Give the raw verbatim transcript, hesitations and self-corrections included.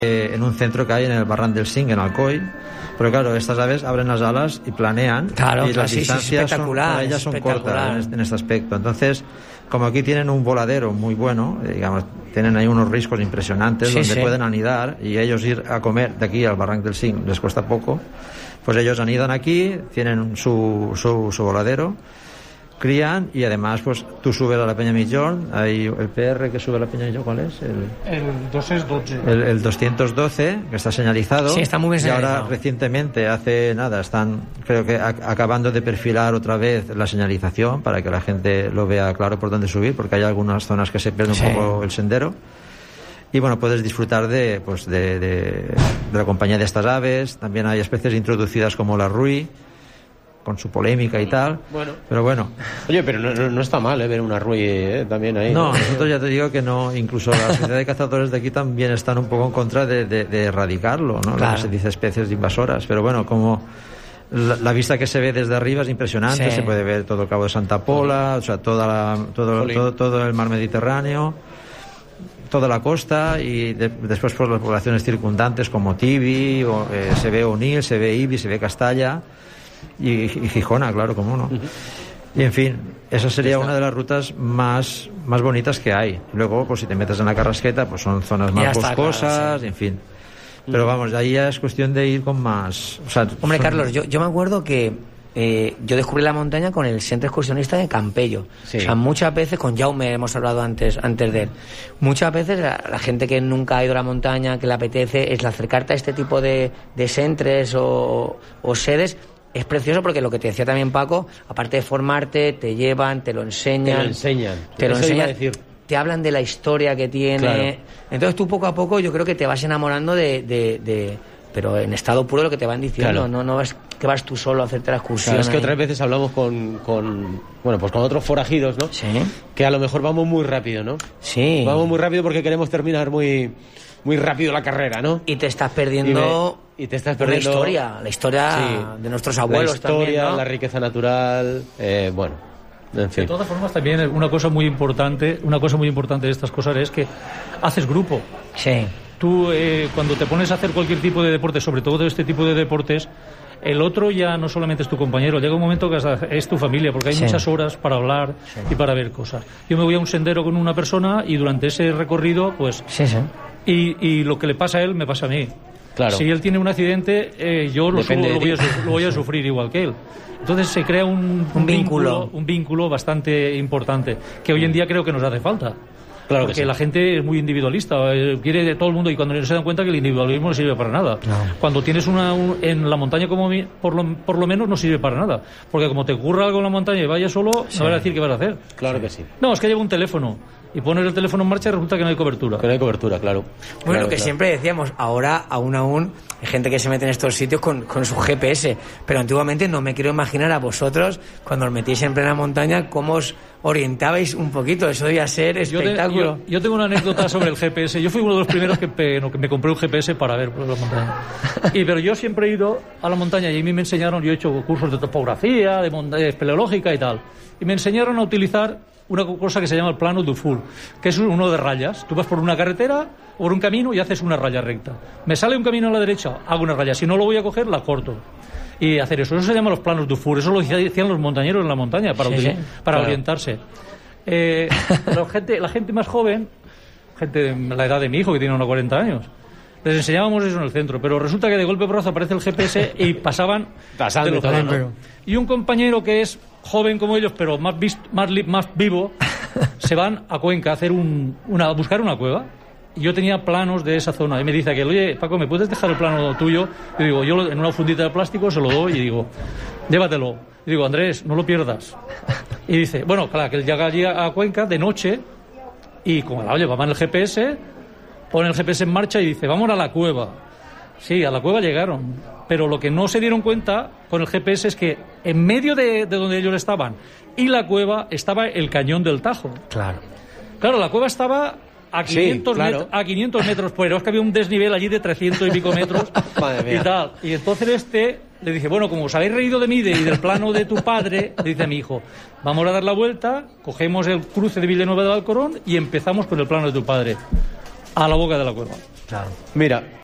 eh, en un centro que hay en el Barranc del Cinc, en Alcoy. Pero claro, estas aves abren las alas y planean, claro, y las sí, distancias sí, son, para ellas son cortas en este, en este aspecto. Entonces, como aquí tienen un voladero muy bueno, digamos, tienen ahí unos riscos impresionantes, sí, donde sí. pueden anidar, y ellos ir a comer de aquí al Barranc del Cinc les cuesta poco, pues ellos anidan aquí, tienen su, su, su voladero, crían, y además pues tú subes a la Peña Migjorn, hay el P R que sube a la Peña Migjorn, ¿cuál es? El, el doscientos doce. El, el doscientos doce, que está señalizado. Sí, está muy bien señalizado. Y ahora recientemente, hace nada, están creo que a, acabando de perfilar otra vez la señalización para que la gente lo vea claro por dónde subir, porque hay algunas zonas que se pierde un sí. poco el sendero. Y bueno, puedes disfrutar de, pues de, de, de la compañía de estas aves. También hay especies introducidas como la rui, con su polémica y tal, bueno. pero bueno. Oye, pero no, no, no está mal, ¿eh? Ver una rui eh, también ahí. No, nosotros ya te digo que no, incluso la sociedad de cazadores de aquí también están un poco en contra de, de, de erradicarlo, ¿no? Claro. Se dice especies invasoras, pero bueno, como la, la vista que se ve desde arriba es impresionante, sí. se puede ver todo el Cabo de Santa Pola, o sea, toda la, todo, todo, todo el mar Mediterráneo, toda la costa, y de, después por las poblaciones circundantes como Tibi, o, eh, se ve Onil, se ve Ibi, se ve Castalla. Y, y Gijona, claro, cómo no. Uh-huh. Y en fin, esa sería una de las rutas más, más bonitas que hay. Luego, pues si te metes en la Carrasqueta, pues son zonas más boscosas, claro, sí. en fin. Pero uh-huh. vamos, ahí ya es cuestión de ir con más... O sea, Hombre, son... Carlos, yo, yo me acuerdo que eh, yo descubrí la montaña con el centro excursionista de Campello. Sí. O sea, muchas veces, con Jaume hemos hablado antes, antes de él, muchas veces la, la gente que nunca ha ido a la montaña, que le apetece, es el acercarte a este tipo de, de centros o, o sedes. Es precioso porque lo que te decía también Paco, aparte de formarte, te llevan, te lo enseñan. Te lo enseñan. Te lo Eso enseñan. iba a decir. Te hablan de la historia que tiene. Claro. Entonces tú poco a poco yo creo que te vas enamorando de... de, de pero en estado puro lo que te van diciendo. Claro. No, no vas que vas tú solo a hacerte la excursión. Claro, es que ahí. Otras veces hablamos con, con... Bueno, pues con otros forajidos, ¿no? Sí. Que a lo mejor vamos muy rápido, ¿no? Sí. Vamos muy rápido porque queremos terminar muy... muy rápido la carrera, ¿no? Y te estás perdiendo... Y, me, y te estás perdiendo... La historia, la historia sí, de nuestros abuelos también, la historia, también, ¿no? La riqueza natural, eh, bueno, en fin. De todas formas, también una cosa muy importante, una cosa muy importante de estas cosas es que haces grupo. Sí. Tú, eh, cuando te pones a hacer cualquier tipo de deporte, sobre todo de este tipo de deportes, el otro ya no solamente es tu compañero, llega un momento que es tu familia, porque hay sí. muchas horas para hablar sí. y para ver cosas. Yo me voy a un sendero con una persona y durante ese recorrido, pues... Sí, sí. Y, y lo que le pasa a él, me pasa a mí. Claro. Si él tiene un accidente, eh, yo lo, subo, lo, voy a, lo voy a sufrir igual que él. Entonces se crea un, un, un vínculo, vínculo un vínculo bastante importante, que hoy en día creo que nos hace falta. Claro porque que sí. la gente es muy individualista, eh, quiere de todo el mundo, y cuando no se dan cuenta que el individualismo no sirve para nada. No. Cuando tienes una un, en la montaña, como mi, por, lo, por lo menos no sirve para nada, porque como te ocurra algo en la montaña y vayas solo, sí. me van a decir qué vas a hacer. Claro que sí. No, es que lleva un teléfono y pones el teléfono en marcha y resulta que no hay cobertura. Que no hay cobertura, claro. Bueno, claro, que claro. siempre decíamos, ahora aún aún hay gente que se mete en estos sitios con, con su G P S, pero antiguamente no me quiero imaginar a vosotros, cuando os metíais en plena montaña, cómo os orientabais un poquito. Eso debía ser espectáculo. Yo, te, yo, yo tengo una anécdota sobre el G P S. Yo fui uno de los primeros que, pe, no, que me compré un G P S para ver por la montaña. Y, pero yo siempre he ido a la montaña y a mí me enseñaron, yo he hecho cursos de topografía, de, de espeleológica y tal, y me enseñaron a utilizar una cosa que se llama el plano Dufour, que es uno de rayas. Tú vas por una carretera o por un camino y haces una raya recta. Me sale un camino a la derecha, hago una raya. Si no lo voy a coger, la corto. Y hacer eso, eso se llama los planos Dufour. Eso lo decían los montañeros en la montaña para, sí, sí. para claro. orientarse. Eh, la, gente, la gente más joven, gente de la edad de mi hijo, que tiene unos cuarenta años, les enseñábamos eso en el centro, pero resulta que de golpe porrazo aparece el G P S y pasaban Pasando, de lo ¿no? Y un compañero que es joven como ellos, pero más, vist, más, más vivo, se van a Cuenca a hacer un, una, a buscar una cueva. Y yo tenía planos de esa zona y me dice que, oye, Paco, ¿me puedes dejar el plano tuyo? Y digo, yo en una fundita de plástico se lo doy y digo, llévatelo. Y digo, Andrés, no lo pierdas. Y dice, bueno, claro, que él llega allí a Cuenca de noche y como la llevaba en el G P S, pone el G P S en marcha y dice, vamos a la cueva. Sí, a la cueva llegaron, pero lo que no se dieron cuenta con el G P S es que en medio de, de donde ellos estaban y la cueva estaba el cañón del Tajo. Claro. Claro, la cueva estaba a quinientos, sí, claro. met- a quinientos metros, pero es que había un desnivel allí de trescientos y pico metros y tal. Y entonces este le dice, bueno, como os habéis reído de mí de, y del plano de tu padre, le dice a mi hijo, vamos a dar la vuelta, cogemos el cruce de Villanueva del Alcorón y empezamos con el plano de tu padre. a la boca de la cueva. Claro. Mira,